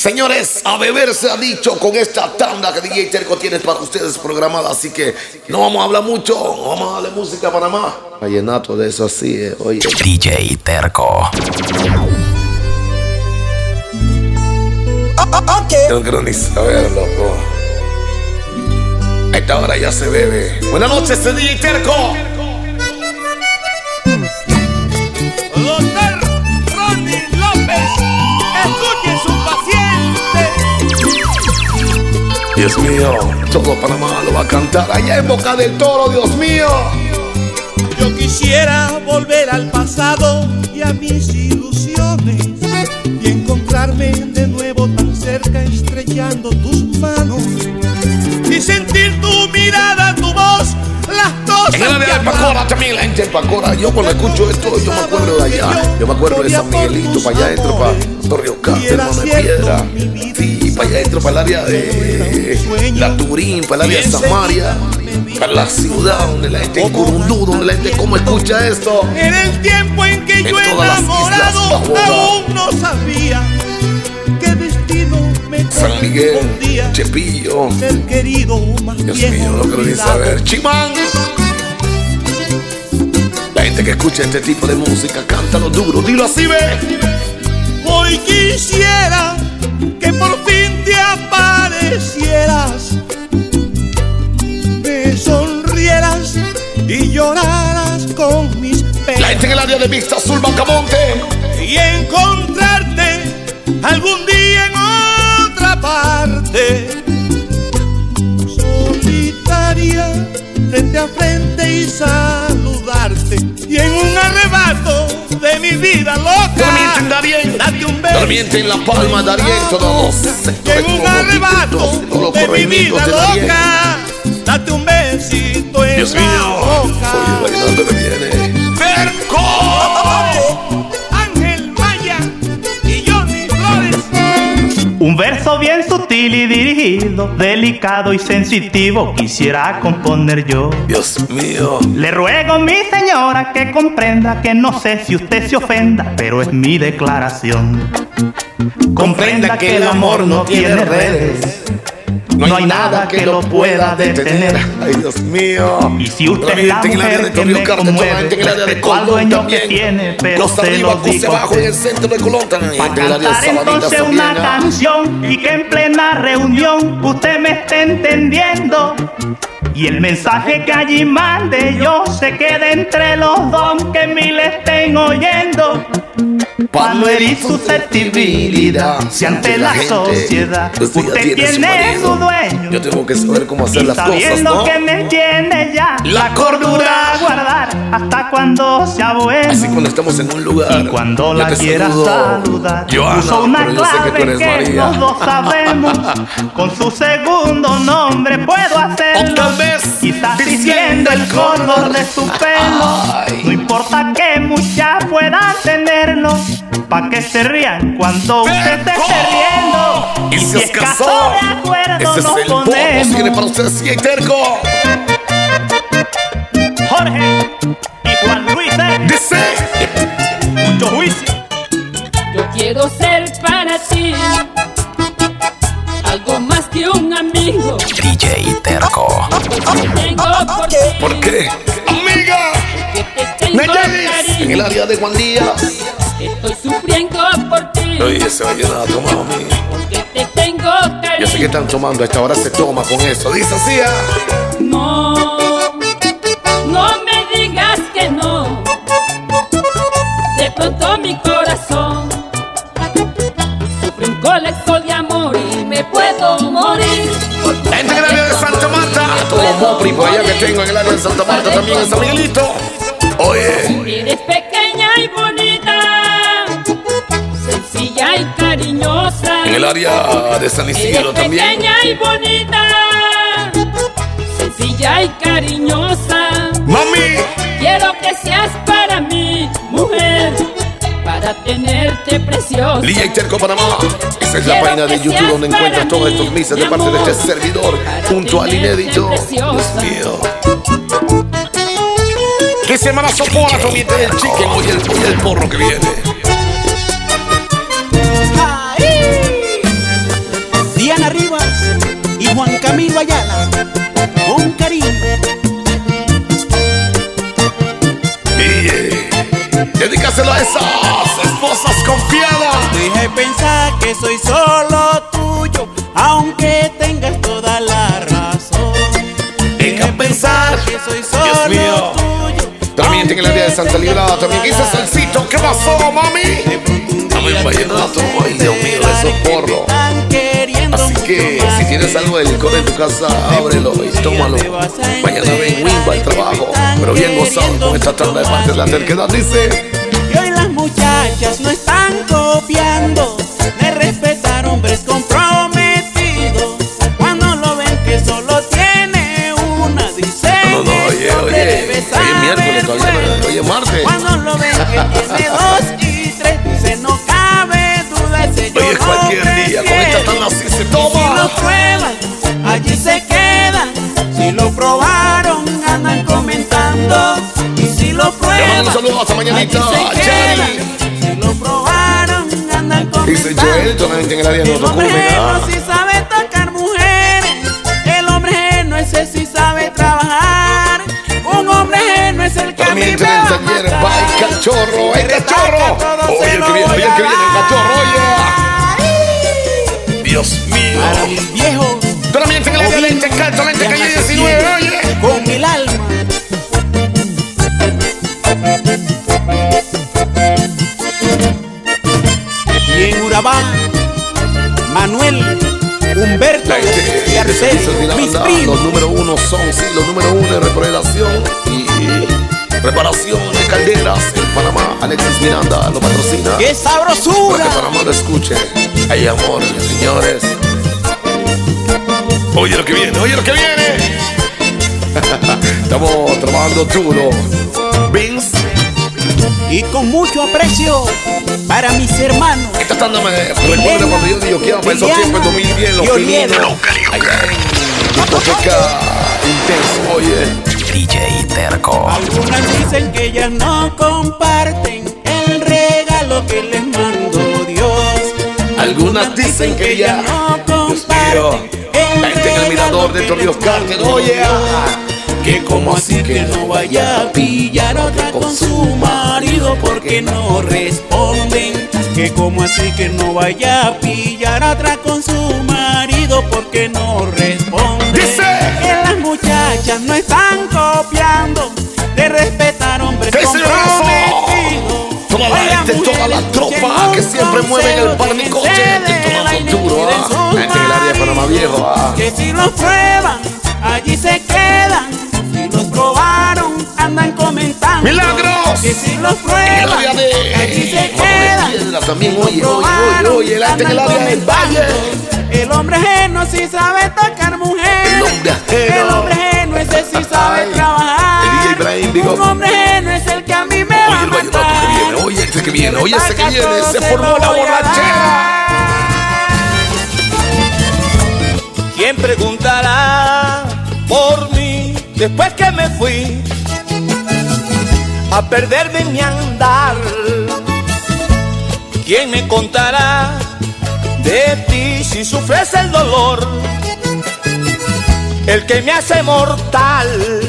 Señores, a beber se ha dicho con esta tanda que DJ Terco tiene para ustedes programada. Así que no vamos a hablar mucho, vamos a darle música a Panamá. Vallenato de eso así, oye. DJ Terco. Yo no quiero ni saber, loco. A esta hora ya se bebe. Buenas noches, DJ Terco. Doctor Ronnie López, escuche su paciente. Dios mío, todo Panamá lo va a cantar allá en Boca del Toro, Dios mío. Yo quisiera volver al pasado y a mis ilusiones y encontrarme de nuevo tan cerca, estrechando tus manos y sentir tu mirada, tu voz, las cosas. En el área de Pacora también, la gente de Pacora. Yo cuando escucho esto, yo me acuerdo de allá. Yo me acuerdo de San Miguelito, para allá adentro, para Torrio Cante, Hermano de Piedra. Sí, para allá adentro, para el área de La Turín, para el área de Samaria, para la ciudad donde la gente en Curundú, donde la gente como escucha esto. En el tiempo en que yo enamorado aún no sabía qué destino me San Miguel, correspondía. Chepillo, Ser querido más Dios viejo, mío, no quiero ni olvidado. saber. Chimán. La gente que escucha este tipo de música, cántalo duro, dilo así, ve. Hoy quisiera que por fin te aparecieras, me sonrieras y lloraras con mis penas. La gente en el área de Vista Azul, Bacamonte. Y encontrarte algún día en otra parte, solitaria, frente a frente y saludarte. Y en un arrebato de mi vida loca, Dormiente en Darién, date un beso. Dormiente en La Palma, Darién, todos los Y sectores en un como arrebato todos los de mi corregimientos vida de Darién. loca, date un besito en Dios la mío, boca. oye, bailando que viene. ¡Terco! Ángel Maya y Johnny Flores. Un verso bien sutil y dirigido, delicado y sensitivo, quisiera componer yo. Dios mío. Le ruego, mi señora, que comprenda que no sé si usted se ofenda, pero es mi declaración. Comprenda que el amor no tiene redes, no hay nada que lo pueda detener. Ay, Dios mío. Y si usted es la Dormiente en el área de mujer que Torrio me Carte, toda la conmueve, gente en el área de respeto al Colón dueño que también. tiene, pero Costa se Arriba, lo Costa digo Abajo, en el centro de Colón también. para Gente en el área de cantar Sabanitas entonces también. una canción y que en plena reunión usted me esté entendiendo y el mensaje que allí mande yo se quede entre los dos, que mil estén oyendo, para no herir susceptibilidad. Si ante la sociedad usted tiene su dueño, yo tengo que saber cómo hacer y las cosas, sabiendo ¿no? que me entiende ya, La cordura. a guardar hasta cuando sea bueno. Así cuando estamos en un lugar, Y cuando yo la te quiera saludo, saludar, Johanna, uso una pero yo sé que tú clave eres que María. los dos sabemos. Con su segundo nombre puedo hacerlo. O tal vez quizás diciendo diciendo el color de su pelo. Ay. No importa que muchas puedan tenerlo, pa' que se rían cuando usted esté riendo. Y si es caso casó, de acuerdo ese es nos el bono. Viene para ponemos. ustedes, DJ Terco. Jorge y Juan Luis, Dice. mucho juicio. Yo quiero ser para ti algo más que un amigo. DJ Terco. Porque te tengo por ti, ¿Por qué? Amiga. que te tengo Nayaris. En el cariño. área de Juan Díaz. Estoy sufriendo por ti, Oye, ese vallenato, mami. porque te tengo Yo sé que cariño. están tomando, a esta hora se toma con eso. Dice así, ah. No, no me digas que no. De pronto mi corazón sufre un colapso de amor y me puedo morir. La gente en el área de Santa Marta. Todo Mopri, por allá que tengo en el área de Santa Marta, también en San Miguelito. Oye. Eres pequeña y bonita, sencilla y cariñosa. En el área de San Isidro Eres también. pequeña y bonita, sencilla y cariñosa. Mami. Quiero que seas para mí, mujer, para tenerte preciosa. DJ Terco Panamá. Esa es la página de YouTube donde encuentras todos estos mises de parte de este servidor junto al inédito. Dios mío. ¿Qué semana sopora comiente el chicken? Oye el porro que viene. Camilo Ayala, con cariño. Dedícaselo a esas esposas confiadas. Deja de pensar que soy solo tuyo, aunque tengas toda la razón. Deja de pensar que soy Dios solo mío. tuyo. También en el área de Santa Librada. También quise salsito. ¿Qué pasó, mami? También vallenato. Ay, Dios mío, eso es porro. Así que si tienes algo de licor en tu casa, ábrelo y tómalo. Mañana ven Wimba al trabajo, pero bien gozado con esta tanda de parte de la terquedad. Dice: y hoy las muchachas no están copiando de respetar hombres comprometidos. Cuando lo ven que solo tiene una, dicen no, oye, hoy es miércoles, todavía no, hoy es martes. Cuando lo ven que tiene 2 y 3, dicen no cabe duda, ese yo hoy es cualquier día, con esta tanda así se toma. Si lo prueban, allí se quedan. Si lo probaron, andan comentando. Y si lo prueban, un saludo hasta mañanita, Chari. Si lo probaron, andan comentando. Dice Joel, solamente en el área de El hombre no sí sabe tocar mujeres. El hombre no ese sí sabe trabajar. Un hombre no es el que también a mí entra me en el va a taller, matar. va el cachorro, el cachorro. Oye, el que viene, oye, el que viene, el cachorro, oye. Dios mío. Para mis viejos, También en el área de Lente Calto, Lente Calle 19, oye. con el alma. Y en Urabá, Manuel, Humberto y Arcel, mis primos. Los número uno son, sí, los número uno en reparación y reparación de calderas en Panamá. Alexis Miranda lo patrocina. ¡Qué Para sabrosura! que Panamá lo escuche. Hay amor, señores. Oye lo que viene, oye lo que viene. Estamos trabajando duro. Vince. Y con mucho aprecio para mis hermanos. Esta tanda me recuerda cuando yo digo que iba para esos tiempos en 2010, los pininos. Allá en discoteca intenso, oye. DJ Terco. Algunas dicen que ellas no comparten el regalo que les mandó Dios. Algunas dicen que ya, no Dios mío, vente en el mirador de Torrijos Carter, oye. Que como así que no vaya a pillar otra con su marido porque no responden. Que como así que no vaya a pillar otra con su marido porque no responden. Dice que las muchachas no están copiando de respetar hombres comprometidos. Toda la gente, toda la tropa que siempre mueve en el Barnicoche, entonando duro, gente en el área de Panamá Viejo. Que si los prueban, allí se quedan. Si los probaron, andan comentando. ¡Milagros! Que si los En el prueban, área allí se de quedan. Piedra también, Si los oye, probaron, oye, la gente en el área del Valle. El hombre ajeno sí sabe tocar mujer. El hombre ajeno. El hombre ajeno ese sí sabe Ay, trabajar. el DJ Ibrahim, digo. Un hombre ajeno es el que a mí me va Oye, a el vallenato matar. que viene, oye, este que viene, oye, ese que viene, Todo se se formó lo la voy a borrachera. ¿Quién preguntará por mí después que me fui a perderme en mi andar? ¿Quién me contará de ti si sufres el dolor, el que me hace mortal?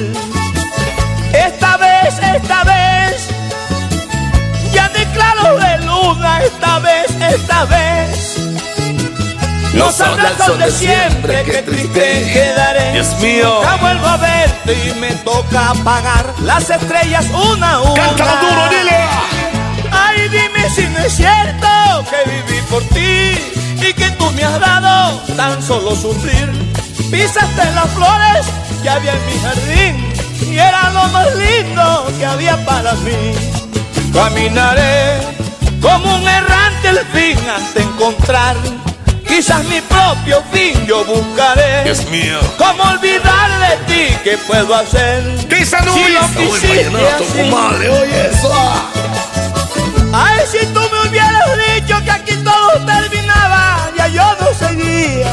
Esta vez, ya declaro de luna, esta vez. No saldrá el sol de siempre, qué triste quedaré. Dios mío. Ya vuelvo a verte y me toca apagar las estrellas una a una. Cántala duro, dile. Ay, dime si no es cierto que viví por ti y que tú me has dado tan solo sufrir. Pisaste las flores que había en mi jardín y era lo más lindo que había para mí. Caminaré como un errante el fin hasta encontrar quizás mi propio fin yo buscaré. Dios mío. ¿Cómo olvidar de ti? ¿Qué puedo hacer? Dice Si Luis. lo quisiste Vallenato, así. comadre, oye eso. Ay, si tú me hubieras dicho que aquí todo terminaba, ya yo no seguía.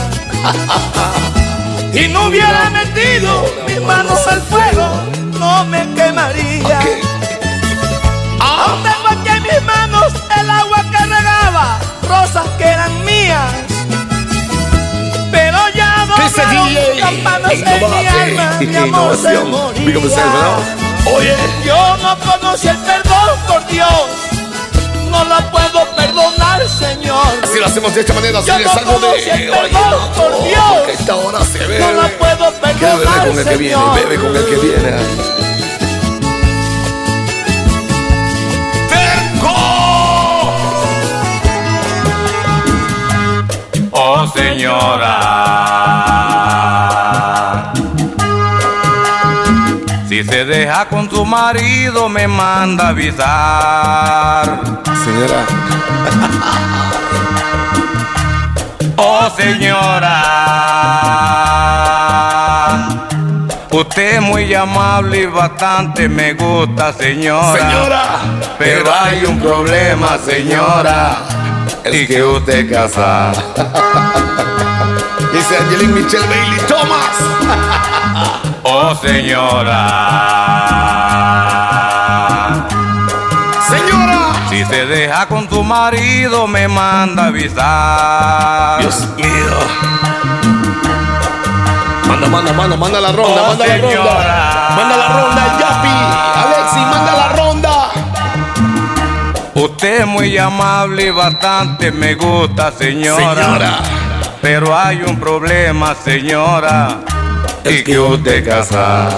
Y no hubiera metido mis manos al fuego, no me quemaría. Okay. Aún tengo aquí en mis manos el agua que regaba, rosas que eran mías. Pero ya no Dice DJ, innovate, innovación. Big up yourself, ¿no? Oye, yo no conocí el perdón por Dios, no la puedo perdonar, Señor. así lo hacemos de esta manera. Así Yo es no algo de. conocí el Oye, perdón por no, Dios. porque esta hora se bebe. No la puedo Que bebe perdonar, con el que viene, Señor. bebe con el que viene. Oh señora, si se deja con su marido me manda a avisar. Señora, Oh señora, usted es muy amable y bastante me gusta, señora. señora, Pero hay un problema, señora, y que usted casa. dice Angelina Michelle Bailey Thomas. Oh señora, Señora, si se deja con su marido me manda a avisar. Dios mío. Manda la ronda, Oh, manda la ronda. señora. Manda la ronda, Yapi. Alexi, manda la ronda. Usted es muy amable y bastante me gusta, señora. Señora, Pero hay un problema, señora, y que usted casa.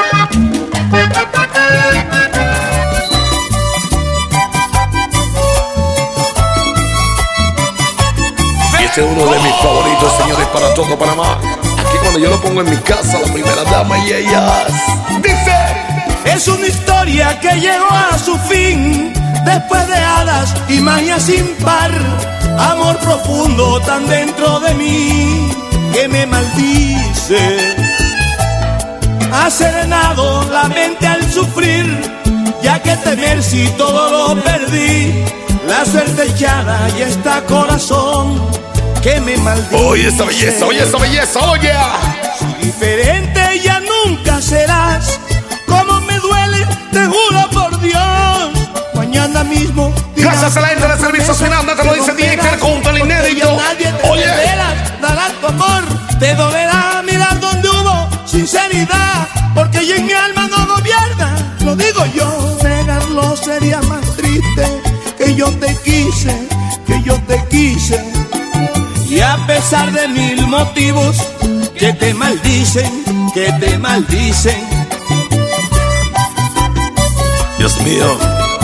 y este es uno de mis favoritos, señores, para todo Panamá. Aquí cuando yo lo pongo en mi casa, la primera dama y ellas. Dice. Es una historia que llegó a su fin después de hadas y magia sin par. Amor profundo tan dentro de mí que me maldice. Ha serenado la mente al sufrir, ya que temer si todo lo perdí. La suerte echada y está corazón que me maldice. Oye esa belleza, oye esa belleza, oye. Si diferente ya nunca serás, como me duele, te juro por Dios. Mañana mismo. Gracias a la gente de Servicios Finales, te lo dice DJ Terco junto al inédito. Oye, Darás tu amor, te dolerá mirar donde hubo sinceridad, porque ya en mi alma no gobierna, lo digo yo. Negarlo sería más triste, que yo te quise, que yo te quise. Y a pesar de mil motivos que te maldicen, que te maldicen. Dios mío.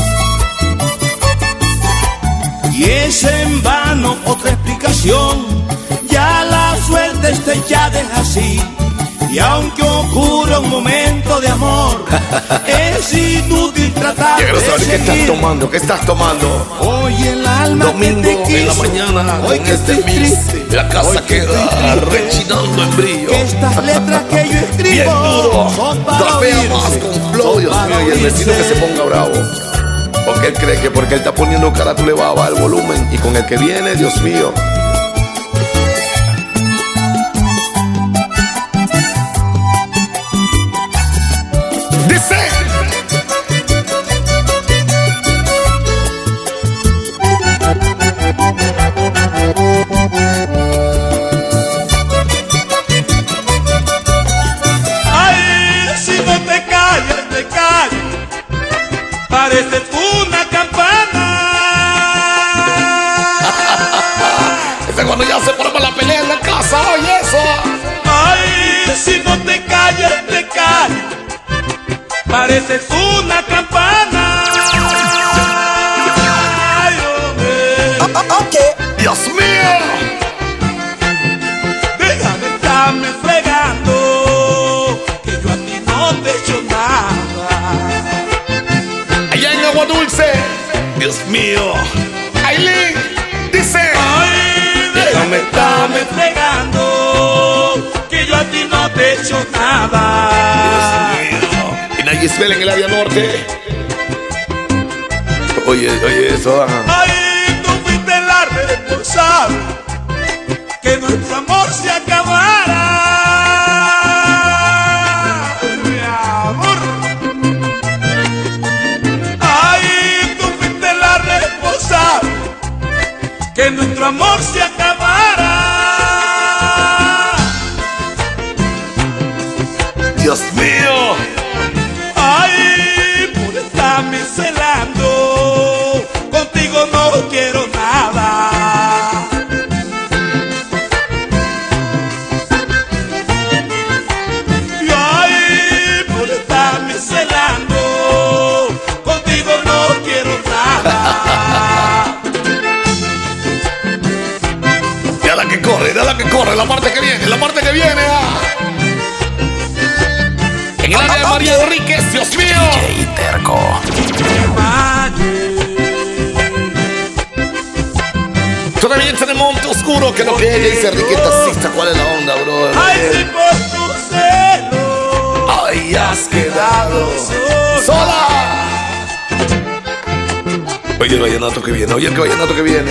Y es en vano otra explicación, ya la suerte está echada así. Y aunque ocurra un momento de amor, es inútil tratar Quiero de saber qué estás seguir. tomando, qué estás tomando. Hoy el alma Domingo que te en la quiso, mañana hoy con que este estoy mix, triste, la casa hoy que queda estoy triste, rechinando en brillo. que estas letras que yo escribo Bien duro, son para trapea oírse, más con flow, son Dios para mío, y el vecino que oírse. se ponga bravo. Porque él cree que porque él está poniendo cara tú le vas a bajar el volumen. Y con el que viene, Dios mío. Dice. Ay, si no te callas, te callas, pareces una campana. Ese cuando ya se forma la pelea en la casa, oye eso. Ay, si no te callas, pareces una campana. Ay, hombre. Dios mío. Deja de estarme fregando, que yo a ti no te he hecho nada. Allá en Agua Dulce. Dios mío. Aileen dice. Ay, déjame estarme fregando, que yo a ti no te he hecho nada. Y Nayisbel en el área norte. Oye, eso. Ajá. Ay, tú fuiste la responsable que nuestro amor se acabara. Mi amor. Ay, tú fuiste la responsable que nuestro amor se acabara. que corre, dale que corre, la parte que viene, la parte que viene. En el área de María Enríquez, Dios mío. DJ Terco. Todavía está en el Monte Oscuro, que lo que ella dice Enriqueta Sixta. ¿Cuál es la onda, bro? Ay, si por tu celo Ay, has quedado sola. Oye el vallenato que viene, oye el vallenato que viene.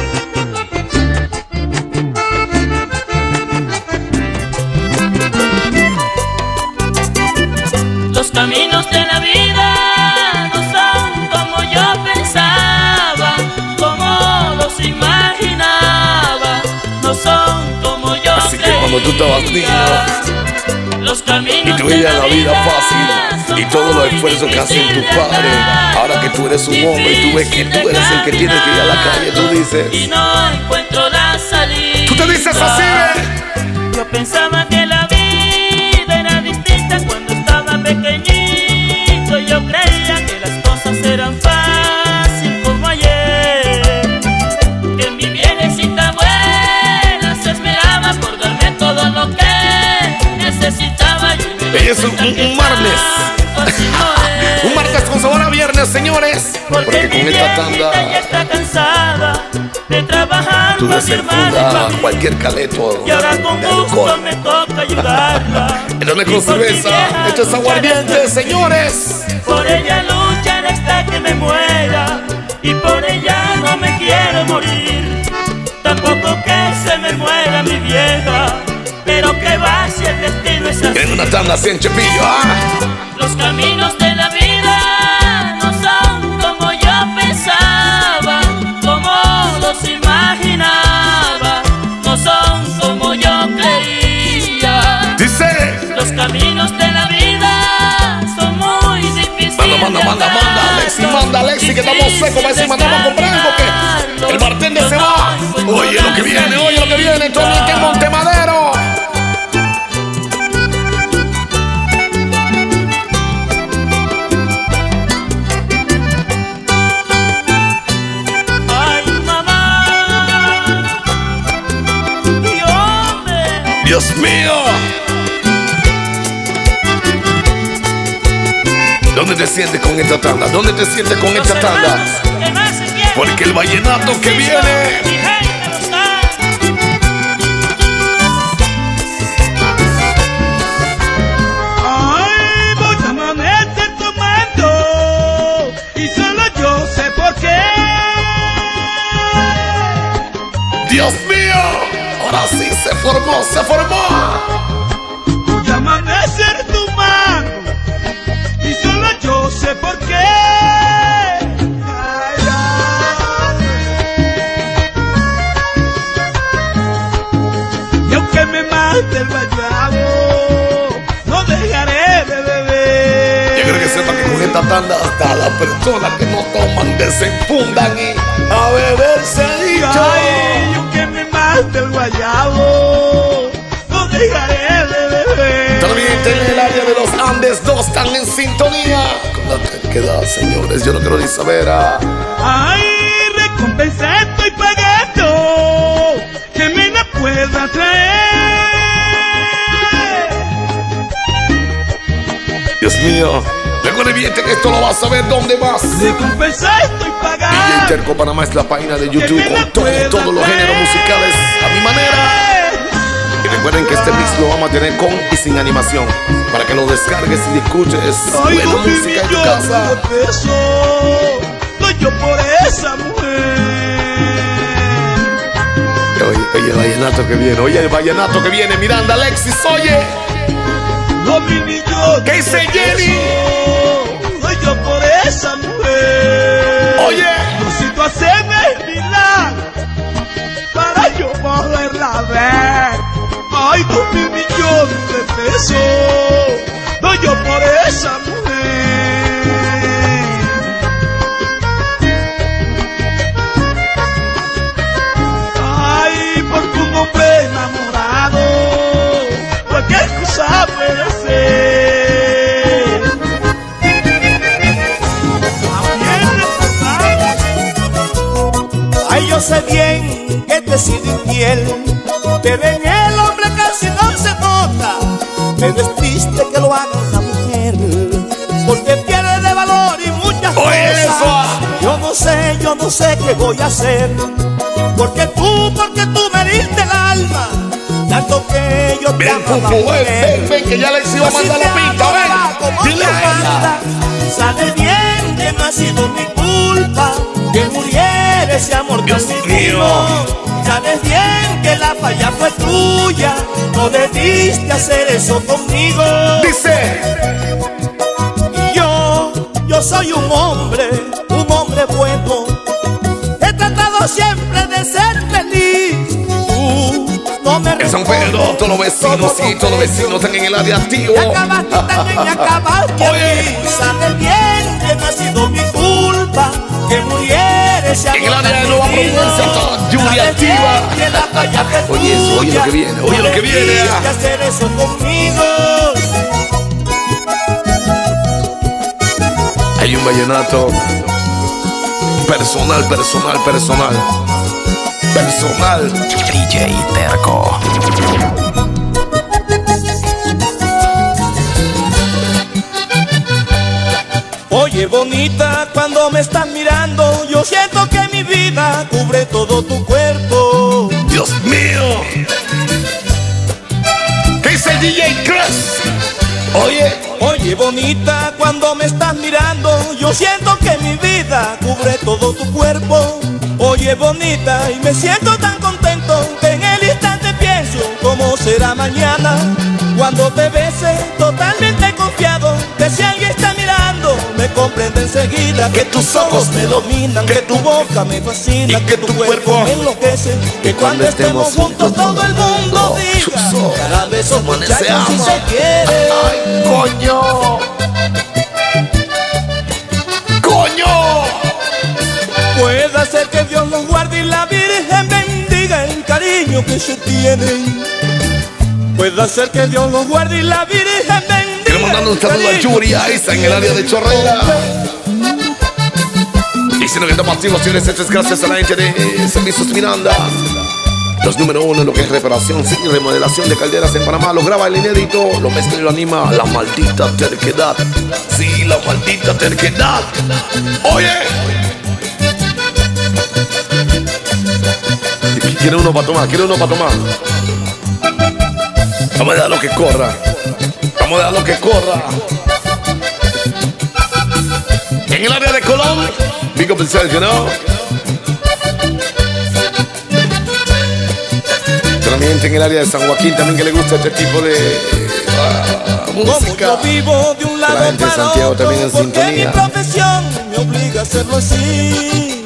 Los caminos de la vida no son como yo pensaba, como los imaginaba, no son como yo Así que cuando tú estabas niño, los caminos y tú veías la vida fácil y todos los esfuerzos que hacen tus padres, ahora que tú eres un hombre y tú ves que tú eres el que tienes que ir a la calle, tú dices, y no encuentro la salida. tú te dices así, ¿ve? Yo pensaba que la vida era distinta cuando estaba pequeñito. Yo creía que las cosas eran fácil como ayer, que mi viejecita buena se esmeraba por darme todo lo que necesitaba. Es un martes. Un martes con sabor a viernes, señores. Porque con esta tanda ya está cansada de trabajar tú para mi hermana y desenfundas para mí. cualquier caleto Y ahora con de gusto alcohol. me toca ayudarla. Entonces con cerveza, esto es aguardiente, señores. Por ella lucharé hasta que me muera, y por ella no me quiero morir. Tampoco que se me muera mi vieja, pero que va si el destino es así. En una tanda así en Chepillo, Los caminos de la vida no son como yo pensaba, como los imaginaba, no son como yo creía. dice. Los caminos de la vida son muy difíciles. Manda Alexi, que estamos secos, va a decir, mandamos a comprar porque el bartender se va. Oye lo que viene, Tony, que en Montemadero. Ay, mamá, Dios mío. ¿Dónde te sientes con esta tanda? ¿Dónde te sientes con esta tanda? Porque el vallenato que viene. Ay, voy a amanecer tomando y solo yo sé por qué. Dios mío. Ahora sí se formó. Voy a amanecer tomando y solo yo sé por qué. Ay, ay. Y aunque me mate el vallado, no dejaré de beber. Yo creo que sepa que con esta tanda hasta las personas que no toman desenfundan y a beber se ha dicho. Ay, y aunque me mate el guayabo, no dejaré de beber. También en el área de los Andes 2 están en sintonía con la terquedad, señores. Yo no quiero ni saber. Ay, recompensa estoy pagando, que me la pueda traer. Dios mío, recuerde bien que esto lo vas a ver donde más. Recompensa estoy DJ pagando. Terco Panamá es la página de YouTube con todos los géneros musicales a mi manera. Y recuerden que este mix lo vamos a tener con y sin animación, para que lo descargues y escuches Ay, buena 2.000 música en tu millones casa. de pesos doy yo por esa mujer. Oye el vallenato que viene, Miranda, Alexis, oye. 2.000 millones ¿Qué dice de Jenny? pesos doy yo por esa mujer. Oye. Diosito, haceme milagro para yo poderla ver. Ay, 2.000 millones de pesos doy yo por esa mujer. Ay, porque un hombre enamorado cualquier cosa puede ser. Ay, yo sé bien que te sido infiel, pero en el hombre casi no se nota. Pero es triste que lo haga una mujer, porque pierde de valor y muchas cosas. Yo no sé qué voy a hacer, porque tú me heriste el alma, tanto que yo te amaba. Ven, que ya le iba a mandar la pinta, ven. Dile a ella. Sabe bien que no ha sido mi culpa que muriera ese amor tan divino. Sabes bien que la falla fue tuya, no debiste hacer eso conmigo. Dice: yo soy un hombre bueno, he tratado siempre de ser feliz. Tú no me en San Pedro, todos los vecinos, sí, todos los vecinos están en el área activo. Me acabaste también, me acabaste. Oye, sabes bien que no ha sido mi culpa que muriera ese amor. En el área de Nueva Providencia está Yuri activa. Oye eso, oye lo que viene, oye lo que viene. Tienes que hacer eso conmigo. Hay un vallenato personal. DJ Terco. Oye bonita, cuando me estás mirando, yo siento que mi vida cubre todo tu cuerpo. Dios mío. ¿Qué dice el DJ Chris? Oye bonita, cuando me estás mirando, yo siento que mi vida cubre todo tu cuerpo. Oye bonita, y me siento tan contento que en el instante pienso cómo será mañana. Cuando te bese, totalmente confiado, que si alguien está mirando, me comprende enseguida. Que tus ojos me dominan, que tu boca me fascina, que tu cuerpo me enloquece. Que cuando estemos juntos todo el mundo diga: cada vez son muchachos si se quiere. ¡Ay, coño! Puede ser que Dios los guarde y la Virgen bendiga el cariño que se tienen. Puede ser que Dios los guarde y la Virgen bendiga. Quiero mandar un saludo a Yuri Aiza en el área de Chorrera. Diciendo que estamos activos, señores. Esto es gracias a la gente de Servicios Miranda. Los número 1 en lo que es reparación y remodelación de calderas en Panamá. Lo graba el inédito, lo mezcla y lo anima. La maldita terquedad. Sí, la maldita terquedad. Oye. Quiere uno para tomar. Vamos a dejarlo que corra. En el área de Colón, big up yourself, you know. Solamente en el área de San Joaquín también que le gusta este tipo de música. Como yo vivo de un lado la gente de Santiago otro, también en sintonía. Mi profesión me obliga a hacerlo así.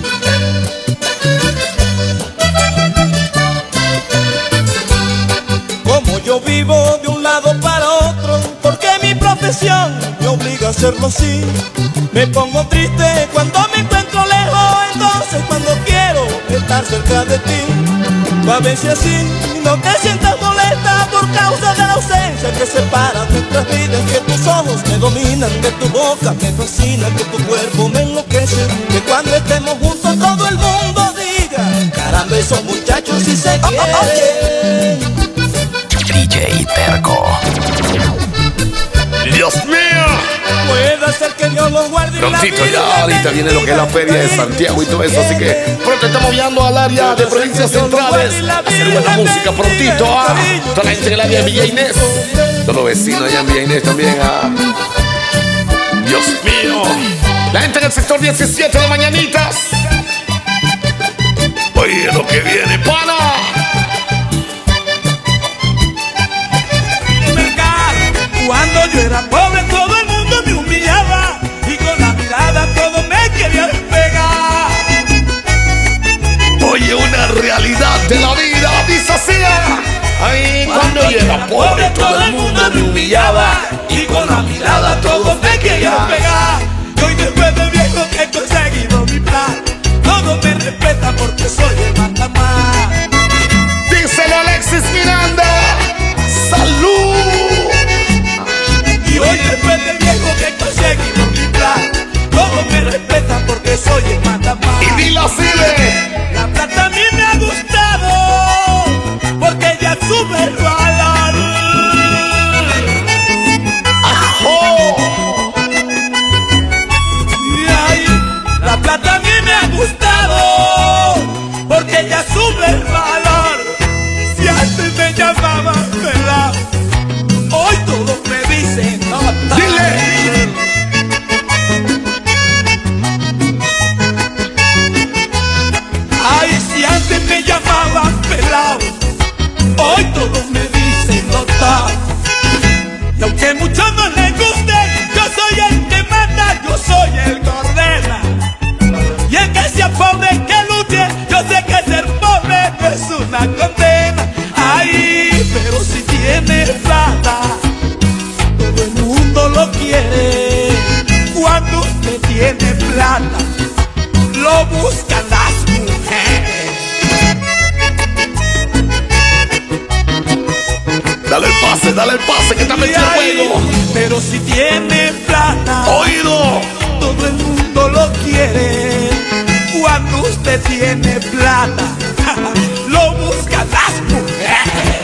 Como yo vivo de un lado para otro, porque mi profesión me obliga a hacerlo así. Me pongo triste cuando me encuentro lejos, entonces cuando quiero estar cerca de ti. Va a ver si así no te sientas molesta por causa de la ausencia que separa nuestras vidas. Que tus ojos me dominan, que tu boca me fascina, que tu cuerpo me enloquece. Que cuando estemos juntos todo el mundo diga: caramba, esos muchachos si se quieren. DJ Terco. Dios mío. Puede ser que Dios los guarde. Prontito ya, ahorita viene lo que es la feria de Santiago y todo eso. Así que pronto estamos viendo al área de provincias centrales a hacer buena música prontito. Toda la gente en el área de Villa Inés, todos los vecinos allá en Villa Inés también. Dios mío. La gente en el sector 17 de Mañanitas. Oye lo que viene, pana. Cuando yo era pobre todo el mundo me humillaba y con la mirada todo me quería pegar. Oye, una realidad de la vida, dice así. Ay, cuando yo era pobre todo el mundo me humillaba y con la mirada todo me quería pegar. Y hoy después de viejo que he conseguido mi plan, todo me respeta porque soy el mandamás. Díselo Alexis Miranda. ¡Salud! Y hoy después de viejo que he conseguido mi plan, todos me respetan porque soy el mandamás. Y dile así, la plata a mí me ha gustado antes me llamaban pelado, hoy todos me dicen nota. Dile. Ay, si antes me llamaban pelado, hoy todos me dicen nota. Y aunque muchos no les guste, yo soy el que manda, yo soy el que ordena. Y el que sea pobre que luche, yo sé que ser pobre no es una condena. Ay, pero si tiene plata, todo el mundo lo quiere. Cuando usted tiene plata, lo buscan las mujeres. Dale el pase, que también tiene juego. Pero si tiene plata, Oído. todo el mundo lo quiere. Cuando usted tiene plata, lo buscan las mujeres.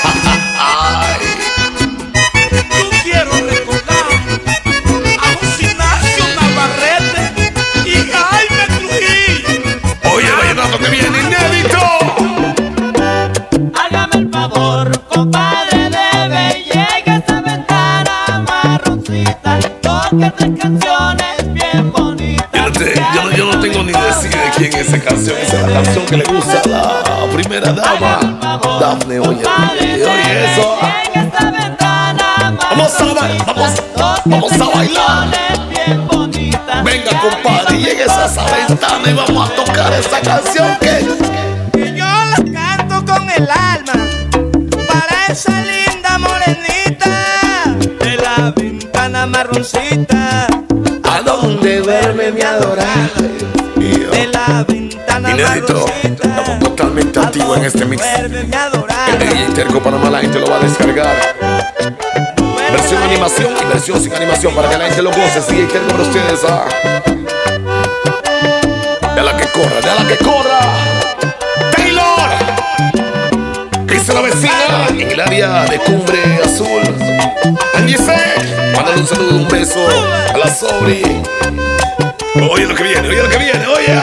Yo quiero recordar a José Ignacio Navarrete y Jaime Trujillo. Oye, vallenato que viene inédito. Hágame el favor, compadre, llega a esa ventana marroncita, toque tres canciones bien bonitas. Yo no tengo ni decir de quién es esa canción. Esa es la canción que le gusta a la primera dama, Dafne. Oye, eso. Vamos a bailar. Venga, compadre, llegues a esa ventana y vamos a tocar esa canción que Yo la canto con el alma para esa linda morenita de la ventana marroncita. ¿a dónde verme mi adorada? De la ventana Inédito, marroncita. estamos totalmente activos en este mix. Verme mi adorada. El DJ Terco Panamá, la gente lo va a descargar. Versión animación y versión sin animación para que la gente lo goce. DJ Terco para ustedes. Déjala que corra, déjala que corra. Taylor, ¿qué dice la vecina en el área de Cumbre Azul? Angie Sec, mándale un saludo, un beso a la Sobri. Oye lo que viene, oye lo que viene, oye.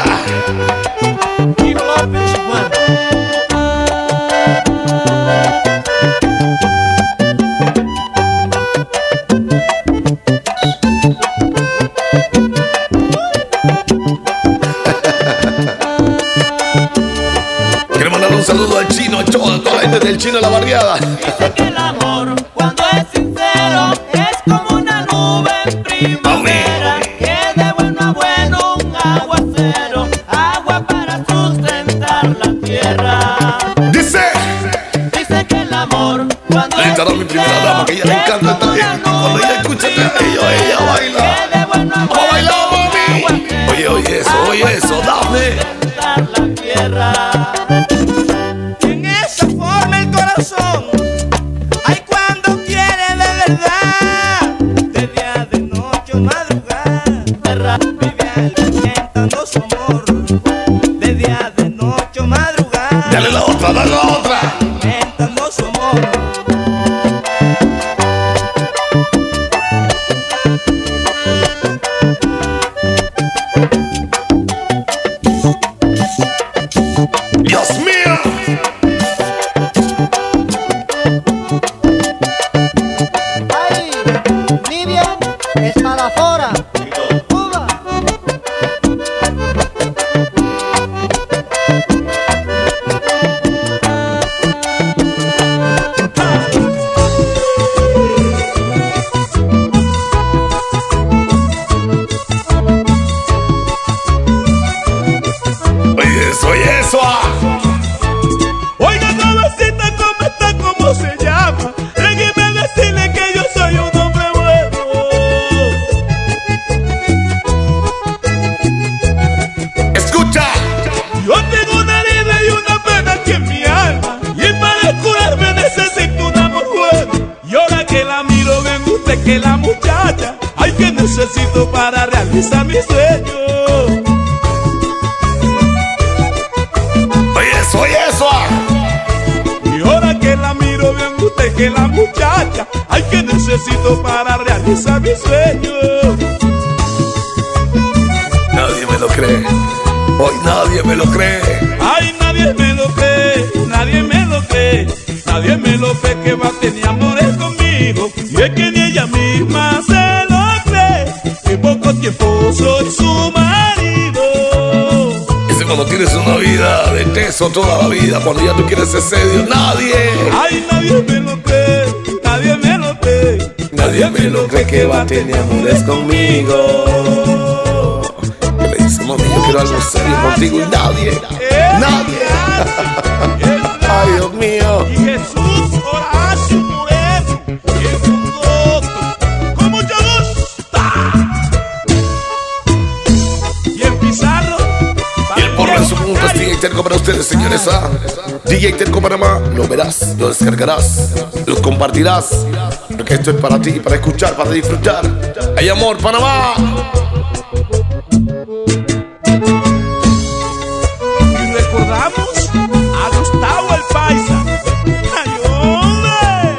Quiero mandarle un saludo al Chino, a toda la gente del Chino, la barriada. Dice que el amor, cuando es sincero, es como una nube en primavera, que de bueno a bueno un aguacero, agua para sustentar la tierra. Dice que el amor, cuando ahí es está mi primera dama, que a ella le encanta esta gente. Cuando ella escucha este ella baila. Vamos a bailar, mami. Oye eso, Dafne. la tierra. En esa forma el corazón, ay, cuando quiere de verdad, de día, de noche o madrugada, vive alimentando su amor, de día, de noche o madrugada. Dale la otra, dale la otra. Alimentando su amor. Dios mío. Ay, Libia es para afuera. Cuba. Oye eso. Oiga, nuevecita, ¿cómo está? ¿Cómo se llama? Déjeme decirle que yo soy un hombre bueno. Escucha. Yo tengo una herida y una pena aquí en mi alma, y para curarme necesito un amor bueno. Y ahora que la miro, ven usted que la muchacha, ay, que necesito para realizar mi sueño. Oye eso. Y ahora que la miro, ven usted que la muchacha, ay, que necesito para realizar mi sueño. Nadie me lo cree. Hoy nadie me lo cree. Ay, nadie me lo cree, nadie me lo cree, nadie me lo cree que va a tener amores conmigo. Y es que ni ella misma se lo cree, que en poco tiempo soy su marido. Ese cuando tienes una vida de teso toda la vida, cuando ya tú quieres ser serio, nadie. Ay, nadie me lo cree, nadie me lo cree. Nadie me lo cree que va a tener amores conmigo. Que le dice, mami, yo quiero algo serio contigo y nadie. Ay, Dios mío. Y Jesús Horacio Moreno, y es un otro, con mucho gusto. Y en Pizarro, Y el porro en su punto es DJ Terco para ustedes, señores. DJ Terco Panamá, lo verás, lo descargarás, lo compartirás. Porque esto es para ti, para escuchar, para disfrutar. ¡Ay, amor, Panamá! y recordamos a Gustavo el Paisa. ¡Ay, hombre!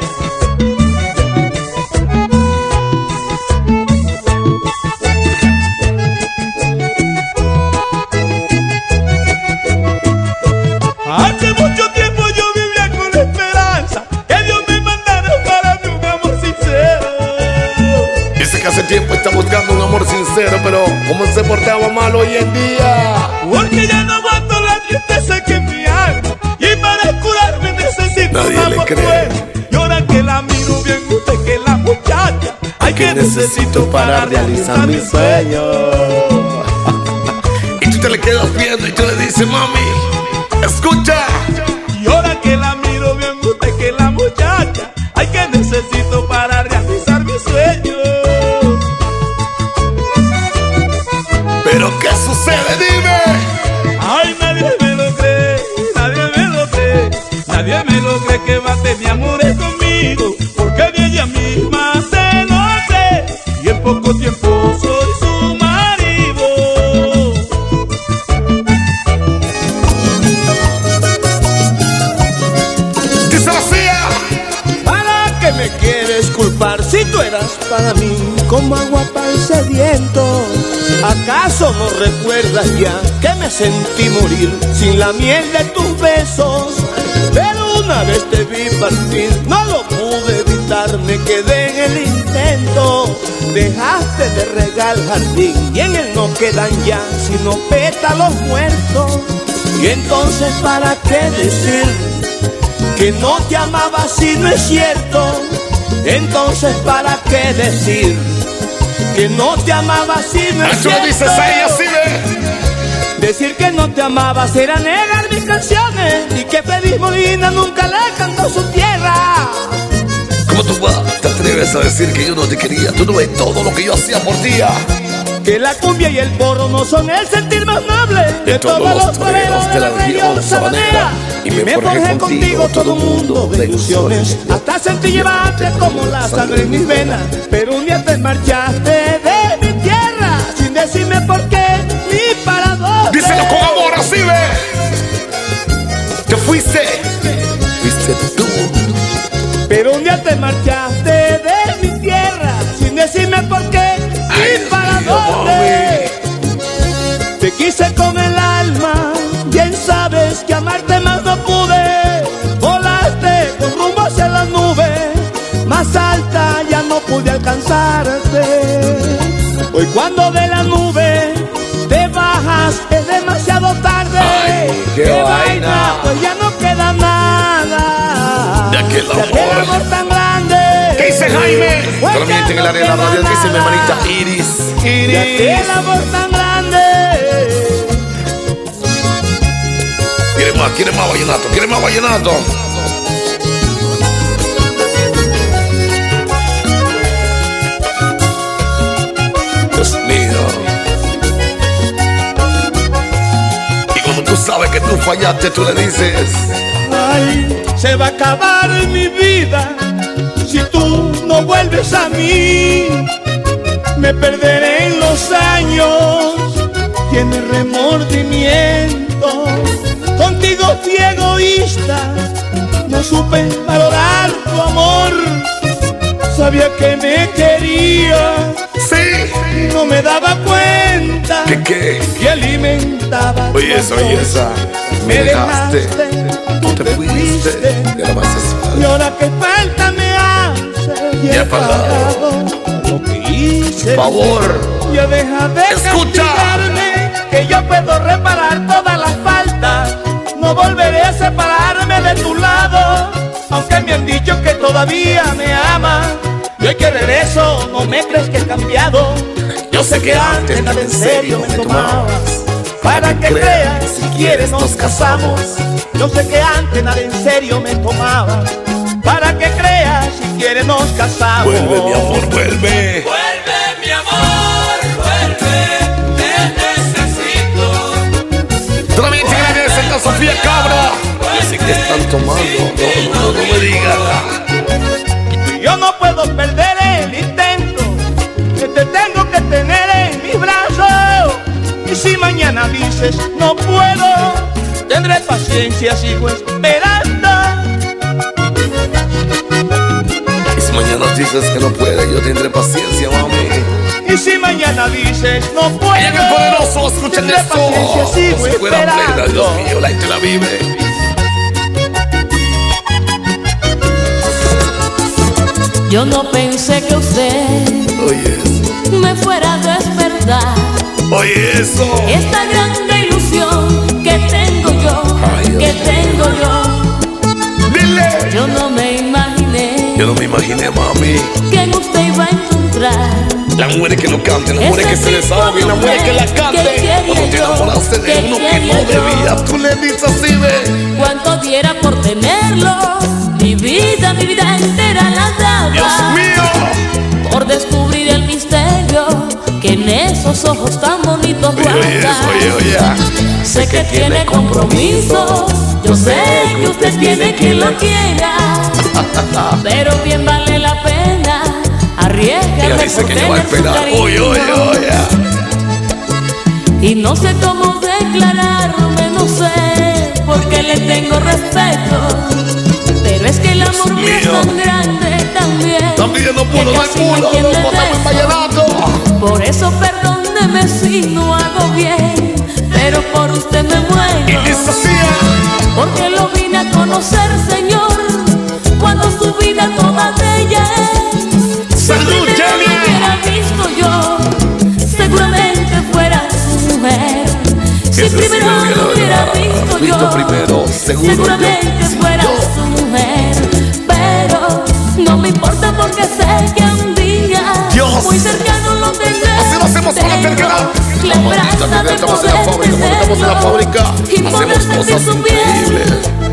Hace mucho tiempo yo vivía con la esperanza que Dios me mandara para mí un amor sincero. Dice que hace tiempo está buscando un amor sincero, pero ¿cómo se portaba mal hoy en día? Porque ya no aguanto la tristeza que en mi alma, y para curarme necesito Nadie un le amor cree. bueno. Y ahora que la miro bien usted que la muchacha, ay, que necesito para realizar mi sueño. Y tú te le quedas viendo y tú le dices, mami, escucha. Y ahora que la miro bien usted que la muchacha, ay, que necesito para realizar mi sueño. ¿Pero qué sucede? Dime. Ay, nadie me lo cree, nadie me lo cree. Nadie me lo cree que va a tener amores conmigo, porque ni ella misma se lo cree. Y en poco tiempo soy su marido. Dice la CIA. ¿Para qué me quieres culpar si tú eras para mí como agua para el sediento? ¿Acaso no recuerdas ya que me sentí morir sin la miel de tus besos? Pero una vez te vi partir, no lo pude evitar, me quedé en el intento. Dejaste de regar el jardín y en él no quedan ya sino pétalos muertos. Y entonces ¿para qué decir que no te amaba si no es cierto? Entonces ¿para qué decir que no te amaba si no es Tú le dices cierto? a ella, así ve. Decir que no te amaba será negar mis canciones y que Feliz Molina nunca le cantó su tierra. ¿Cómo tú te atreves a decir que yo no te quería? Tú no ves todo lo que yo hacía por ti. Que la cumbia y el porro no son el sentir más noble de todos los toreros de la región sabanera. Y me forjé contigo todo un mundo de ilusiones, hasta sentí llevarte como la sangre en mis venas. Pero un día te marchaste de mi tierra sin decirme por qué ni para dónde. Díselo con amor, así ve. Te fuiste tú. Pero un día te marchaste de mi tierra sin decirme por qué ni para dónde. Te quise con el alma, bien sabes que amarte más no pude. Volaste con rumbo hacia las nubes, más alta ya no pude alcanzarte. Hoy cuando de la nube te bajas es demasiado tarde. Ay, qué vaina. Pues ya no queda nada De aquel amor tan grande. ¿Qué dice Jaime? Solamente en el área de la radio dice mi hermanita Iris. De aquel amor tan grande. Quiere más vallenato, quiere más vallenato. Dios mío. Y cuando tú sabes que tú fallaste, tú le dices: Ay, se va a acabar mi vida si tú no vuelves a mí. Me perderé en los años y en el remordimiento. Contigo fui egoísta, no supe valorar tu amor. Sabía que me quería, sí, no me daba cuenta ¿qué? que alimentaba tu Oye esa, amor. oye esa. Me dejaste tú te fuiste. Y ahora más Y ahora que falta me hace y he pagado lo que hice. Por favor, Ya deja de escucha. castigarme, que yo puedo reparar todas las faltas. No volveré a separarme de tu lado, aunque me han dicho que todavía me amas. Y hoy que regreso, no me crees que he cambiado. Yo sé que antes nada en serio me tomabas. Para que creas, si quieres nos casamos. Yo sé que antes nada en serio me tomabas. Para que creas, si quieres nos casamos. vuelve mi amor, vuelve. Vuelve mi amor, vuelve, te necesito. Solamente gracias a Santa Sofía Cabra. Dice que están tomando, no me digas. Yo no puedo perder el intento, que te tengo que tener en mis brazos. Y si mañana dices no puedo, tendré paciencia, sigo esperando. Y si mañana dices que no puede, yo tendré paciencia, mami. Y si mañana dices no puedo, Allá en el poderoso, escuchen tendré esto. paciencia, sigo Como si fuera plena, esperando. Dios mío, la gente la vive. Yo no pensé que usted Oye, me fuera a despertar oye eso. esta grande ilusión que tengo yo, Ay, Dios que mío. tengo yo. Dile. Yo no me imaginé Yo no me imaginé, mami. que en usted iba a encontrar Las mujeres que lo canten, las mujeres que se desahoguen, las mujeres que la canten. Cuando te enamoraste de uno que no debía, tú le dices así, ve. cuánto diera por tenerlo. Mi vida entera la daba. Dios mío. Por descubrir el misterio que en esos ojos tan bonitos Oye, guarda. oye. Sé que tiene compromisos, yo sé que usted tiene quien lo quiera, pero bien vale la pena Ella arriesgarme dice por que ella va a tener su esperar. cariño. Oye. Y no sé cómo declararme, no sé, porque le tengo respeto, pero es que el amor mío es mío. tan grande también. También no puedo, no hay casi no culo, quien no le botamos en beso. vallenato. Por eso perdóneme si no hago bien, pero por usted me muero. Y dice así, Porque lo vine a conocer, Señor, cuando su vida toda de ella es. Si Salud, primero Jenny. lo hubiera visto yo, seguramente fuera su mujer. Si Ese sí primero lo lo hubiera visto visto yo, primero, seguro seguramente yo. fuera Yo. su mujer. Pero no me importa porque sé que un día Dios. muy cercano lo tendré. Así lo hacemos con la terquedad. La esperanza de Estamos en la poder fábrica, cuando estamos en la tenerlo fábrica, y poder hacemos sentir cosas su piel. increíbles.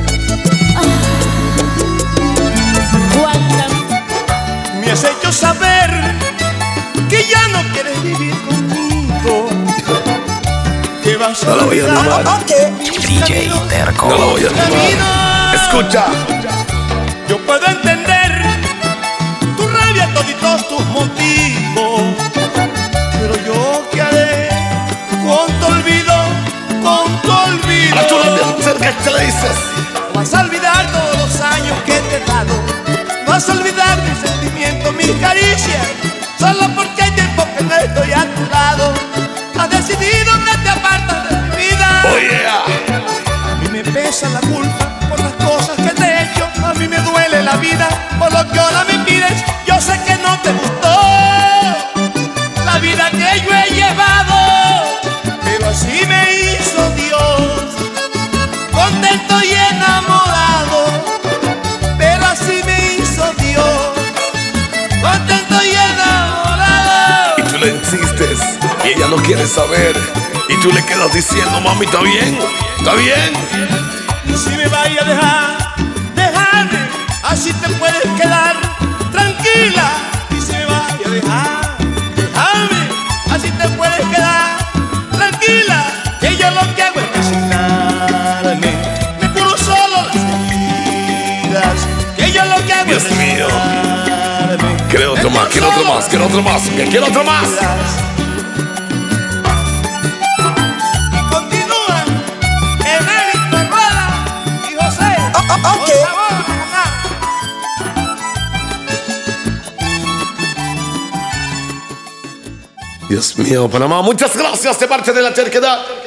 Cuánta Me has hecho saber que ya no quieres vivir conmigo, que vas a No la voy a olvidar animar. DJ Terco. No lo voy a animar. camino. Escucha. Yo puedo entender tu rabia, toditos tus motivos, pero yo qué haré con tu olvido, con tu olvido. Ahora tú le cerca que le dices. Vas a olvidar todos los años que te he dado, vas a olvidar mi sentimiento, mis caricias, solo porque hay tiempo que no estoy a tu lado. Has decidido que te apartas de mi vida. Oye. A mí me pesa la culpa por las cosas que te he hecho. A mí me duele la vida por lo que ahora me pides. Yo sé que no te gustó la vida que yo he llevado, pero así me hizo Dios, contento y enamorado. Pero así me hizo Dios, contento y enamorado. Y tú le insistes y ella no quiere saber. Y tú le quedas diciendo, mami, ¿está bien? ¿Está bien? Y si me vaya a dejar, déjame, así te puedes quedar tranquila. Y si me vaya a dejar, déjame, así te puedes quedar tranquila. Que yo lo que hago es resignarme, me curo solo las heridas. Que yo lo que hago Dios es mío. resignarme. Quiero otro más, quiero otro más, quiero otro más, que quiero otro más. Y continúan Emérito Rueda y José. Por favor, acá. Dios mío, Panamá, muchas gracias de parte de la terquedad.